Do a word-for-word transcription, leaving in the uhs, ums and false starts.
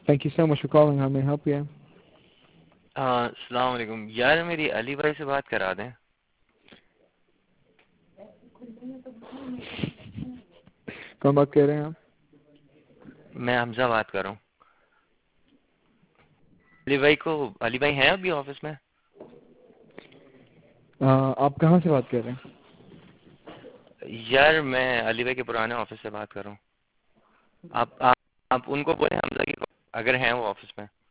Thank you so much for calling. How may I help you? हाँ, अस्सलाम वालेकुम यार, मेरी अली भाई से बात करा दें। कौन बात कर रहे हैं आप? मैं हमजा बात कर रहा हूँ। अली भाई को अली भाई हैं अभी ऑफिस में? आ, आप कहाँ से बात कर रहे हैं? यार मैं अली भाई के पुराने ऑफिस से बात कर रहा हूँ। आप, आप आप उनको बोले हमजा की, अगर हैं वो ऑफिस में।